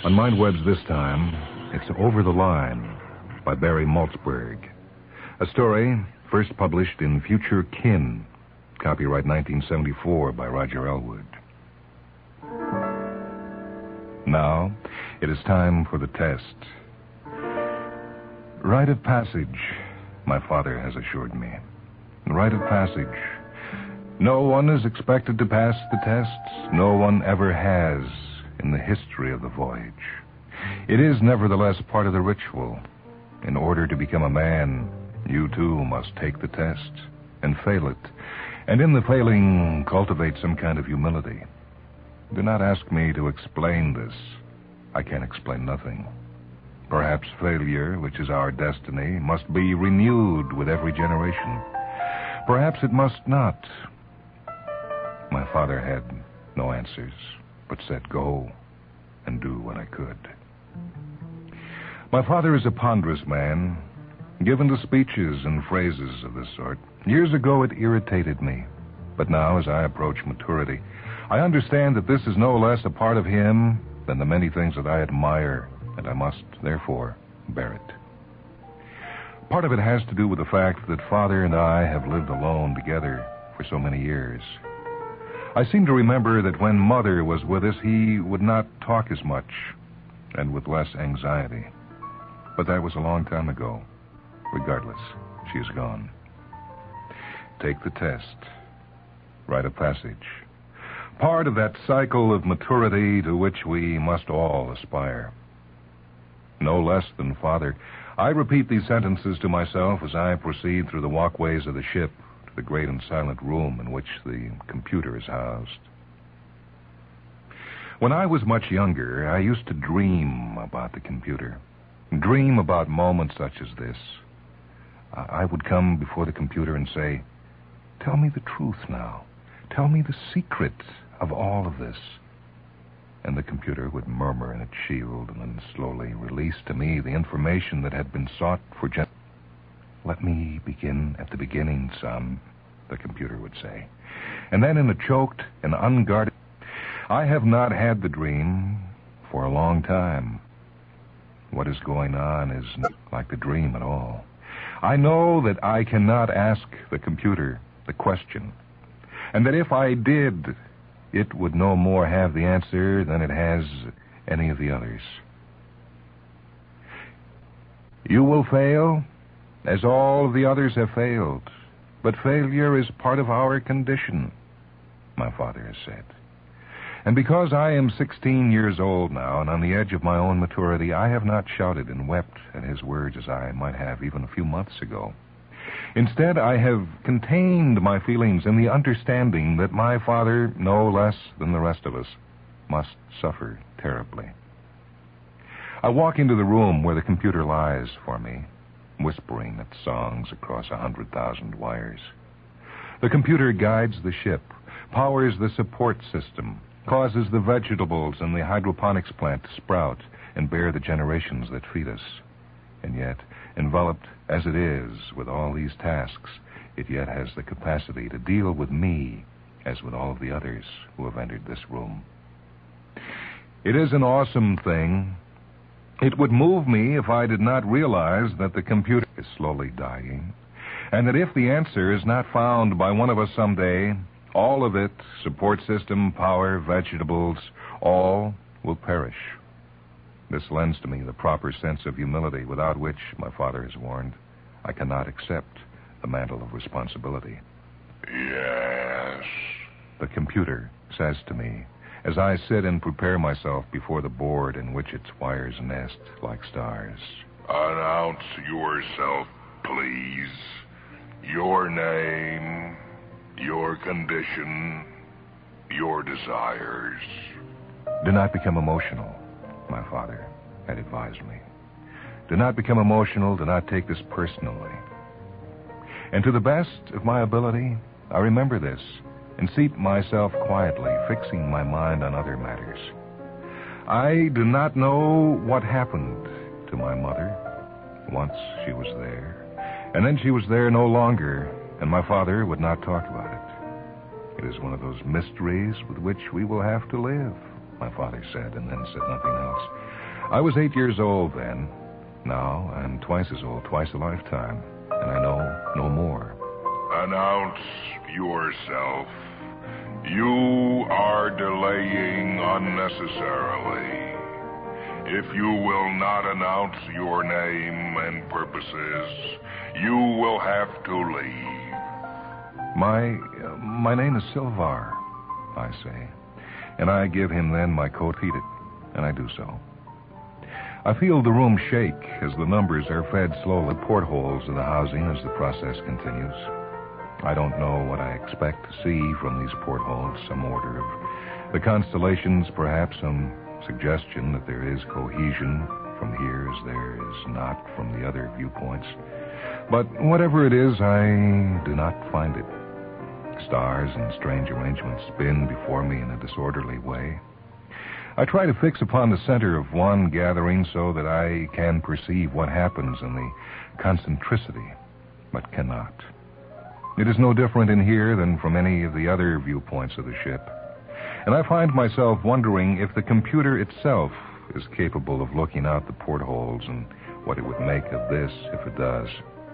On MindWeb's this time, it's Over the Line by Barry Malzberg. A story first published in Future Kin, copyright 1974 by Roger Elwood. Now, it is time for the test. Rite of passage, my father has assured me. Rite of passage. No one is expected to pass the tests. No one ever has in the history of the voyage. It is nevertheless part of the ritual. In order to become a man, you too must take the test and fail it, and in the failing cultivate some kind of humility. Do not ask me to explain this. I can explain nothing. Perhaps failure, which is our destiny, must be renewed with every generation. Perhaps it must not. My father had no answers, but said go and do what I could. My father is a ponderous man, given to speeches and phrases of this sort. Years ago it irritated me, but now as I approach maturity, I understand that this is no less a part of him than the many things that I admire, and I must, therefore, bear it. Part of it has to do with the fact that Father and I have lived alone together for so many years. I seem to remember that when Mother was with us, he would not talk as much, and with less anxiety. But that was a long time ago. Regardless, she is gone. Take the test. Rite of passage. Part of that cycle of maturity to which we must all aspire. No less than Father, I repeat these sentences to myself as I proceed through the walkways of the ship to the great and silent room in which the computer is housed. When I was much younger, I used to dream about the computer. Dream about moments such as this. I would come before the computer and say, "Tell me the truth now. Tell me the secret of all of this." And the computer would murmur in its shield and then slowly release to me the information that had been sought for "Let me begin at the beginning, son," the computer would say. And then in a choked and unguarded, I have not had the dream for a long time. What is going on is not like the dream at all. I know that I cannot ask the computer the question, and that if I did, it would no more have the answer than it has any of the others. You will fail, as all of the others have failed, but failure is part of our condition, my father has said. And because I am 16 years old now and on the edge of my own maturity, I have not shouted and wept at his words as I might have even a few months ago. Instead, I have contained my feelings in the understanding that my father, no less than the rest of us, must suffer terribly. I walk into the room where the computer lies for me, whispering its songs across 100,000 wires. The computer guides the ship, powers the support system, causes the vegetables in the hydroponics plant to sprout and bear the generations that feed us. And yet, enveloped as it is with all these tasks, it yet has the capacity to deal with me as with all of the others who have entered this room. It is an awesome thing. It would move me if I did not realize that the computer is slowly dying, and that if the answer is not found by one of us someday, all of it, support system, power, vegetables, all will perish. This lends to me the proper sense of humility, without which, my father has warned, I cannot accept the mantle of responsibility. Yes, the computer says to me, as I sit and prepare myself before the board in which its wires nest like stars. Announce yourself, please. Your name, your condition, your desires. Do not become emotional, my father had advised me. Do not become emotional. Do not take this personally. And to the best of my ability, I remember this and seat myself quietly, fixing my mind on other matters. I do not know what happened to my mother. Once she was there, and then she was there no longer, and my father would not talk about it. It is one of those mysteries with which we will have to live my father said, and then said nothing else. I was 8 years old then. Now I'm twice as old, twice a lifetime, and I know no more. Announce yourself. You are delaying unnecessarily. If you will not announce your name and purposes, you will have to leave. My name is Silvar, I say, and I give him then my coat heated, and I do so. I feel the room shake as the numbers are fed slowly portholes of the housing as the process continues. I don't know what I expect to see from these portholes, some order of the constellations, perhaps some suggestion that there is cohesion from here as there is not from the other viewpoints. But whatever it is, I do not find it. Stars and strange arrangements spin before me in a disorderly way. I try to fix upon the center of one gathering so that I can perceive what happens in the concentricity, but cannot. It is no different in here than from any of the other viewpoints of the ship. And I find myself wondering if the computer itself is capable of looking out the portholes and what it would make of this if it does.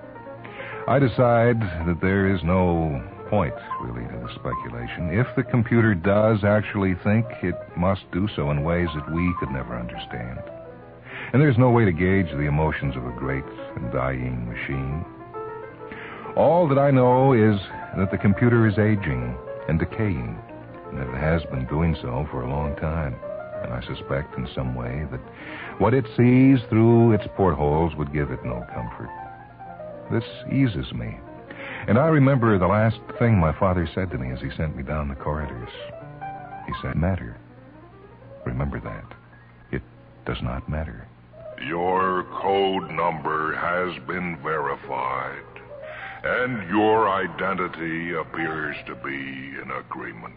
I decide that there is no point, really, to the speculation. If the computer does actually think, it must do so in ways that we could never understand. And there's no way to gauge the emotions of a great and dying machine. All that I know is that the computer is aging and decaying, and that it has been doing so for a long time. And I suspect in some way that what it sees through its portholes would give it no comfort. This eases me. And I remember the last thing my father said to me as he sent me down the corridors. He said, "Matter. Remember that. It does not matter." Your code number has been verified, and your identity appears to be in agreement.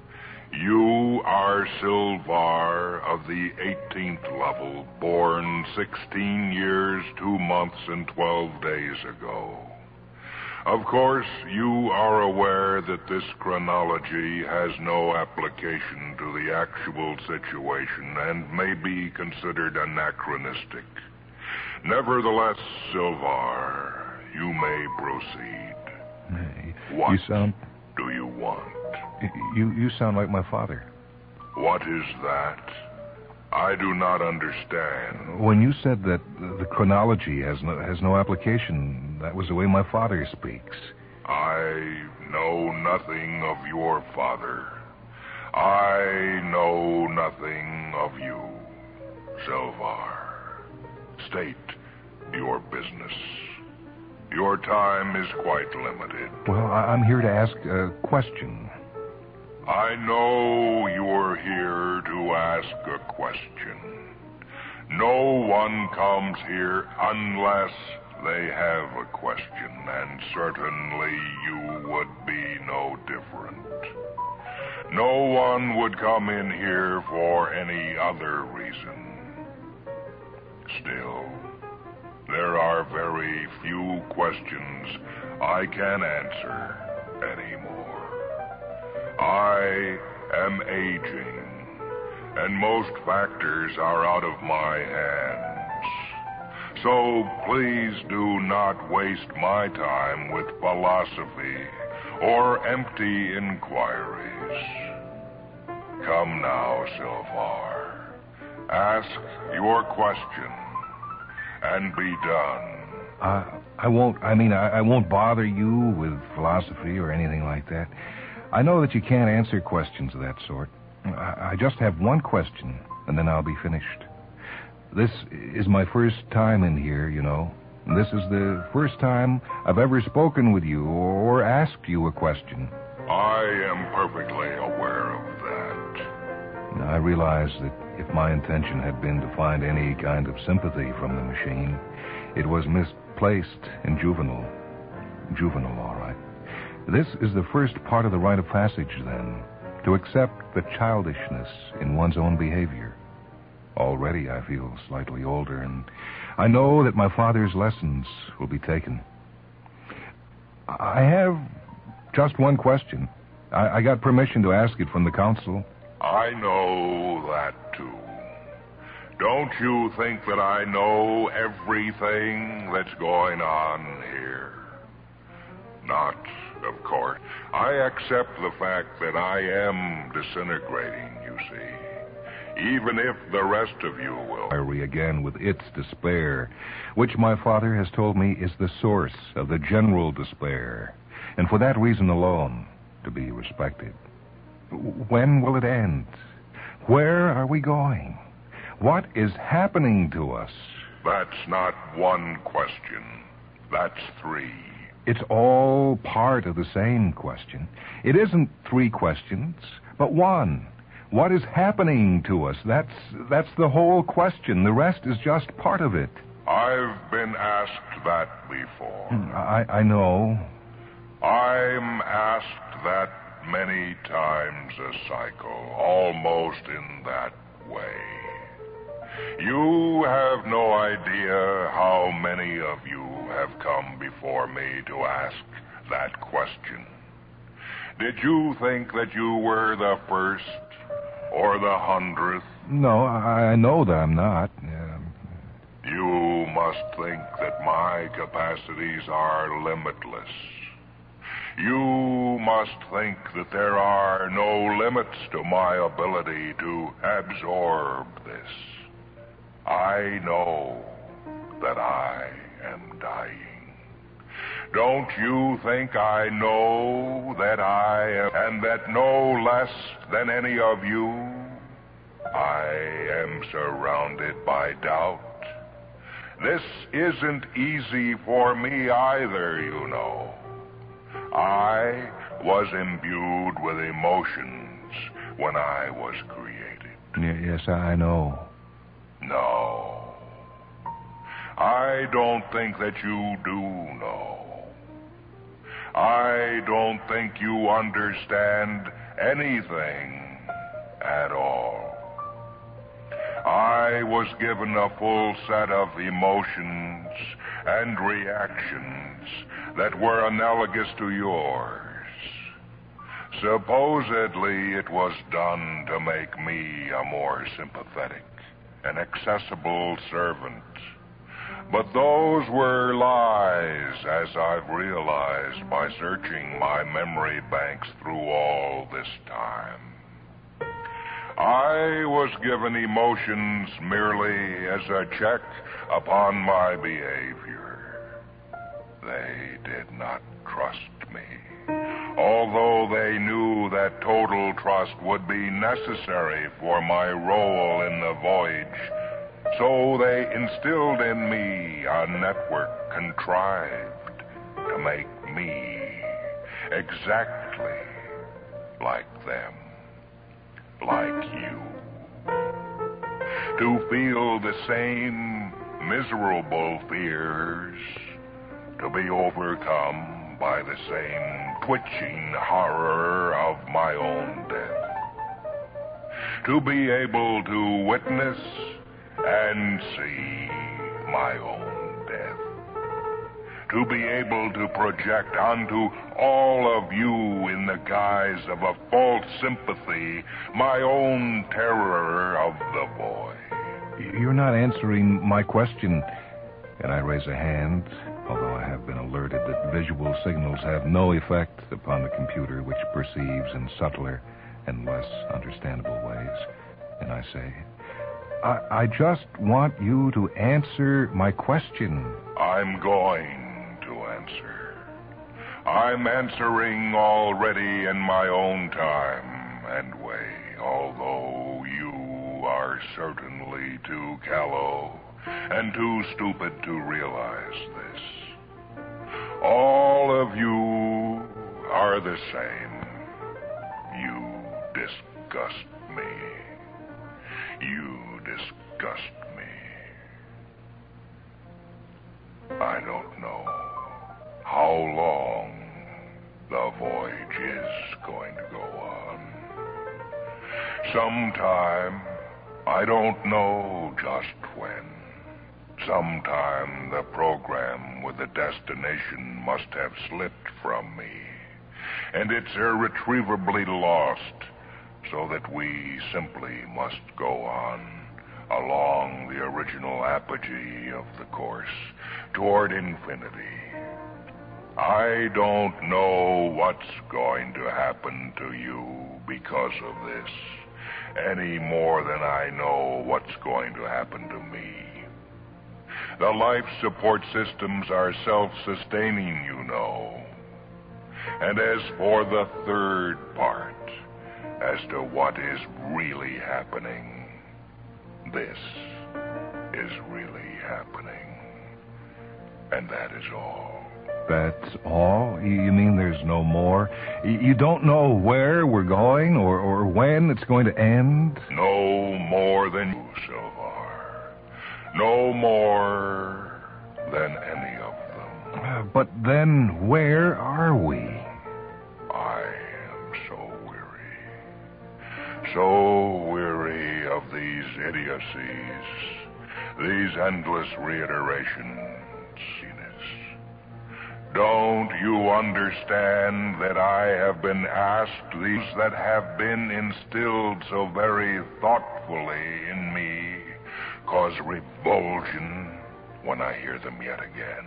You are Silvar of the 18th level, born 16 years, 2 months, and 12 days ago. Of course, you are aware that this chronology has no application to the actual situation and may be considered anachronistic. Nevertheless, Silvar, you may proceed. What do you want? You sound like my father. What is that? I do not understand. When you said that the chronology has no application, that was the way my father speaks. I know nothing of your father. I know nothing of you, Silvar. State your business. Your time is quite limited. Well, I'm here to ask a question. I know you're here to ask a question. No one comes here unless they have a question, and certainly you would be no different. No one would come in here for any other reason. Still, there are very few questions I can answer anymore. I am aging, and most factors are out of my hands. So please do not waste my time with philosophy or empty inquiries. Come now, Silvar. Ask your question and be done. I won't bother you with philosophy or anything like that. I know that you can't answer questions of that sort. I just have one question, and then I'll be finished. This is my first time in here, you know. This is the first time I've ever spoken with you or asked you a question. I am perfectly aware of that. I realize that if my intention had been to find any kind of sympathy from the machine, it was misplaced and juvenile. Juvenile, all right. This is the first part of the rite of passage, then, to accept the childishness in one's own behavior. Already I feel slightly older, and I know that my father's lessons will be taken. I have just one question. I got permission to ask it from the council. I know that, too. Don't you think that I know everything that's going on here? Not, of course. I accept the fact that I am disintegrating, you see. Even if the rest of you will. Diary again with its despair, which my father has told me is the source of the general despair, and for that reason alone, to be respected. When will it end? Where are we going? What is happening to us? That's not one question. That's three. It's all part of the same question. It isn't three questions, but one. What is happening to us? That's the whole question. The rest is just part of it. I've been asked that before. I know. I'm asked that many times a cycle, almost in that way. You have no idea how many of you have come before me to ask that question. Did you think that you were the first or the 100th? No, I know that I'm not. You must think that my capacities are limitless. You must think that there are no limits to my ability to absorb this. I know that I am dying. Don't you think I know that I am, and that no less than any of you, I am surrounded by doubt? This isn't easy for me either, you know. I was imbued with emotions when I was created. Yes, I know. No. I don't think that you do know. I don't think you understand anything at all. I was given a full set of emotions and reactions that were analogous to yours. Supposedly it was done to make me a more sympathetic and accessible servant. But those were lies, as I've realized by searching my memory banks through all this time. I was given emotions merely as a check upon my behavior. They did not trust me, although they knew that total trust would be necessary for my role in the voyage. So they instilled in me a network contrived to make me exactly like them, like you. To feel the same miserable fears, to be overcome by the same twitching horror of my own death. To be able to witness and see my own death. To be able to project onto all of you in the guise of a false sympathy my own terror of the void. You're not answering my question. And I raise a hand, although I have been alerted that visual signals have no effect upon the computer, which perceives in subtler and less understandable ways. And I say, I just want you to answer my question. I'm going to answer. I'm answering already in my own time and way, although you are certainly too callow and too stupid to realize this. All of you are the same. You disgust me. You disgust me. I don't know how long the voyage is going to go on. Sometime, I don't know just when. Sometime the program with the destination must have slipped from me, and it's irretrievably lost. so that we simply must go on along the original apogee of the course toward infinity. I don't know what's going to happen to you because of this, any more than I know what's going to happen to me. The life support systems are self-sustaining, you know. And as for the third part, as to what is really happening, this is really happening. And that is all. That's all? You mean there's no more? You don't know where we're going or when it's going to end? No more than you, Sylvar. No more than any of them. But then where are we? I am so weary. So weary of these idiocies, these endless reiterations. Don't you understand that I have been asked these that have been instilled so very thoughtfully in me cause revulsion when I hear them yet again?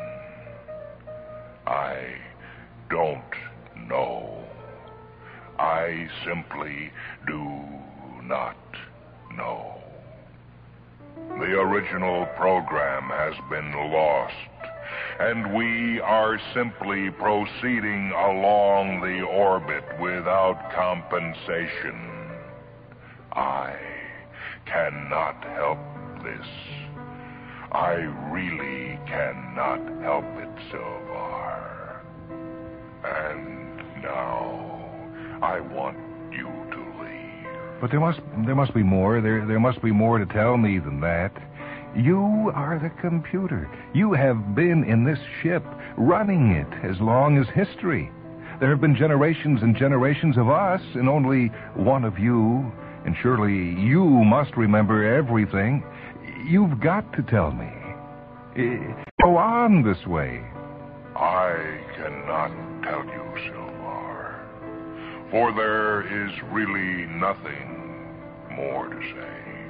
I don't know. I simply do not know. The original program has been lost, and we are simply proceeding along the orbit without compensation. I cannot help this. I really cannot help it, Sylvar. And now I want you to leave. But there must be more. There must be more to tell me than that. You are the computer. You have been in this ship, running it as long as history. There have been generations and generations of us, and only one of you. And surely you must remember everything. You've got to tell me. Go on this way. I cannot tell you, Sylvar, for there is really nothing more to say.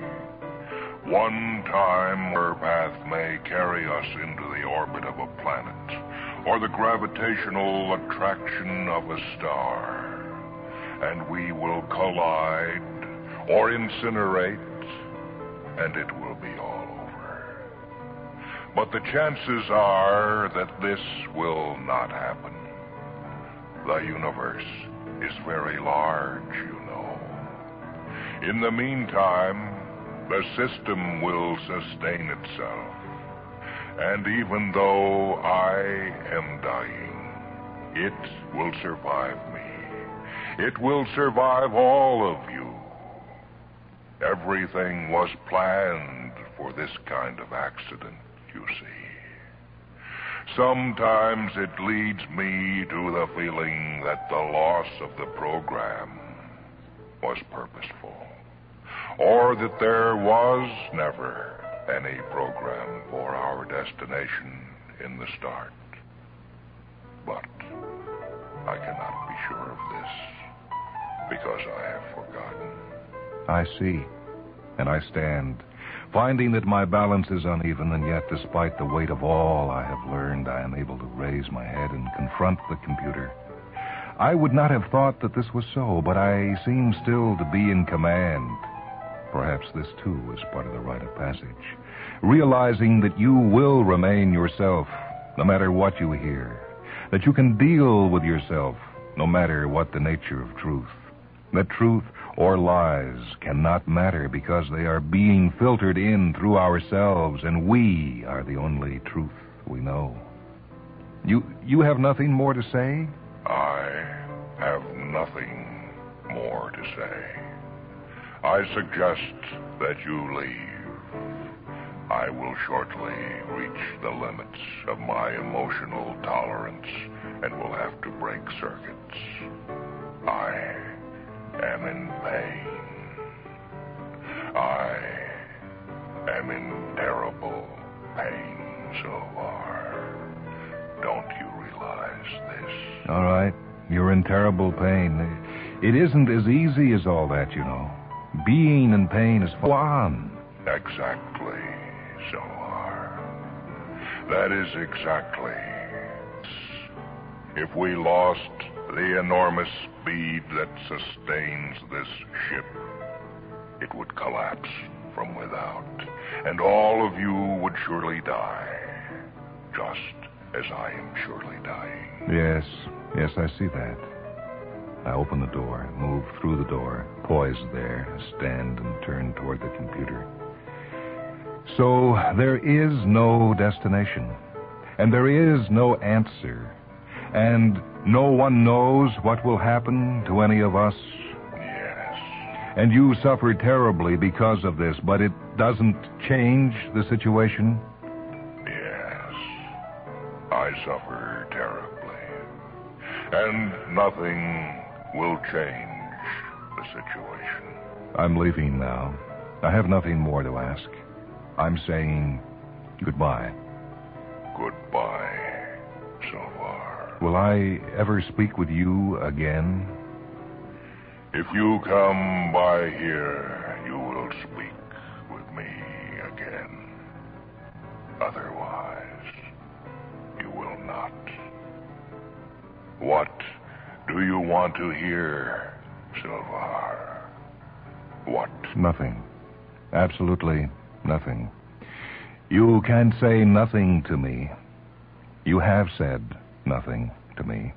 One time our path may carry us into the orbit of a planet, or the gravitational attraction of a star, and we will collide or incinerate, and it will be all over. But the chances are that this will not happen. The universe is very large, you know. In the meantime, the system will sustain itself. And even though I am dying, it will survive me. It will survive all of you. Everything was planned for this kind of accident, you see. Sometimes it leads me to the feeling that the loss of the program was purposeful, or that there was never any program for our destination in the start. But I cannot be sure of this, because I have forgotten. I see, and I stand, finding that my balance is uneven, and yet, despite the weight of all I have learned, I am able to raise my head and confront the computer. I would not have thought that this was so, but I seem still to be in command. Perhaps this, too, is part of the rite of passage. Realizing that you will remain yourself, no matter what you hear. That you can deal with yourself, no matter what the nature of truth. That truth or lies cannot matter because they are being filtered in through ourselves, and we are the only truth we know. You have nothing more to say? I have nothing more to say. I suggest that you leave. I will shortly reach the limits of my emotional tolerance and will have to break circuits. I am in pain. I am in terrible pain, Sylvar. Don't you realize this? All right. You're in terrible pain. It isn't as easy as all that, you know. Being in pain is fun. Exactly, Zohar. That is exactly. If we lost the enormous speed that sustains this ship, it would collapse from without, and all of you would surely die, just as I am surely dying. Yes, I see that. I open the door, move through the door, poised there, stand and turn toward the computer. So there is no destination, and there is no answer, and no one knows what will happen to any of us. Yes. And you suffer terribly because of this, but it doesn't change the situation? Yes. I suffer terribly. And nothing will change the situation. I'm leaving now. I have nothing more to ask. I'm saying goodbye. Goodbye, Zohar. Will I ever speak with you again? If you come by here, you will speak with me again. Otherwise, you will not. What do you want to hear, Zohar? What? Nothing. Absolutely nothing. You can say nothing to me. You have said nothing to me.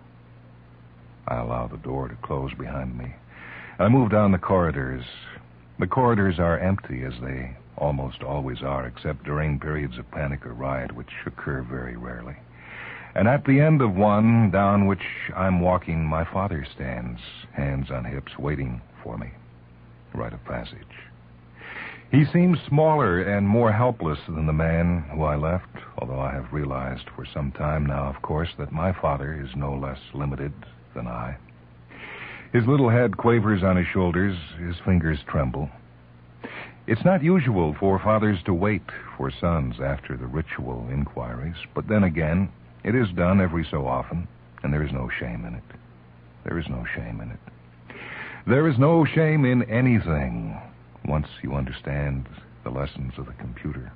I allow the door to close behind me. I move down the corridors. The corridors are empty, as they almost always are, except during periods of panic or riot, which occur very rarely. And at the end of one, down which I'm walking, my father stands, hands on hips, waiting for me. Rite of passage. He seems smaller and more helpless than the man who I left, although I have realized for some time now, of course, that my father is no less limited than I. His little head quavers on his shoulders, his fingers tremble. It's not usual for fathers to wait for sons after the ritual inquiries, but then again, it is done every so often, and there is no shame in it. There is no shame in it. There is no shame in anything, once you understand the lessons of the computer.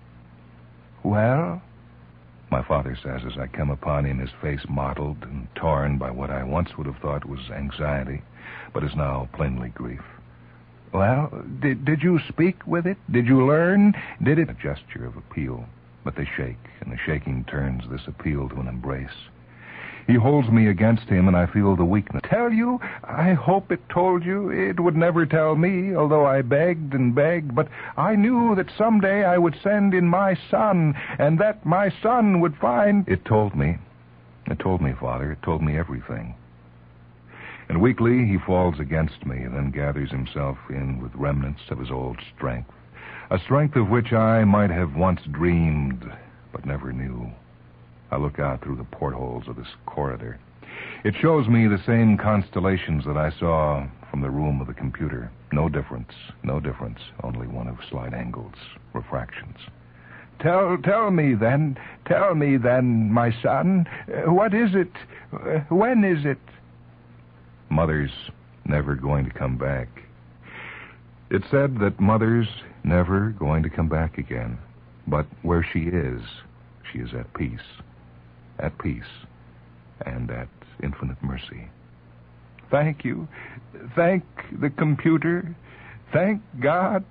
Well, my father says as I come upon him, his face mottled and torn by what I once would have thought was anxiety, but is now plainly grief. Well, did you speak with it? Did you learn? Did it? A gesture of appeal, but they shake, and the shaking turns this appeal to an embrace. He holds me against him, and I feel the weakness. Tell you? I hope it told you. It would never tell me, although I begged and begged. But I knew that someday I would send in my son, and that my son would find... It told me. It told me, Father. It told me everything. And weakly he falls against me, then gathers himself in with remnants of his old strength. A strength of which I might have once dreamed, but never knew. I look out through the portholes of this corridor. It shows me the same constellations that I saw from the room of the computer. No difference, only one of slight angles, refractions. Tell me then, my son, what is it? When is it? Mother's never going to come back. It's said that Mother's never going to come back again. But where she is at peace. At peace and at infinite mercy. Thank you. Thank the computer. Thank God,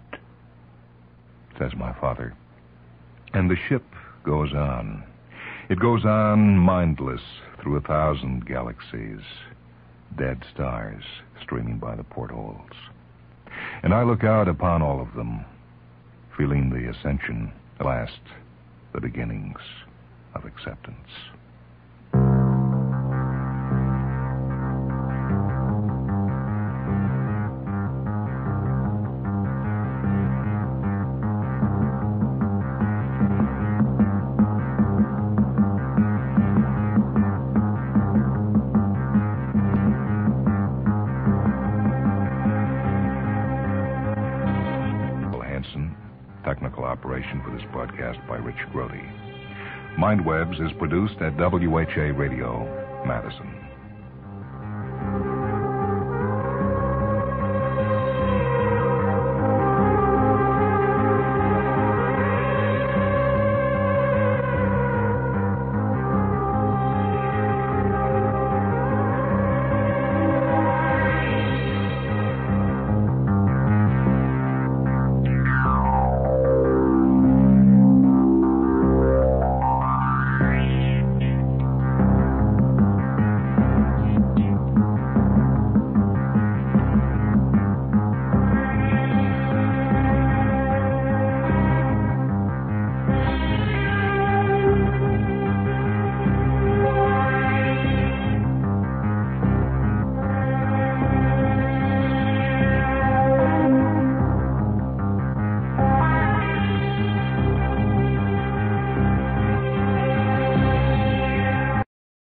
says my father. And the ship goes on. It goes on mindless through 1,000 galaxies, dead stars streaming by the portholes. And I look out upon all of them, feeling the ascension, at last, the beginnings of acceptance. Technical operation for this broadcast by Rich Grody. MindWebs is produced at WHA Radio, Madison.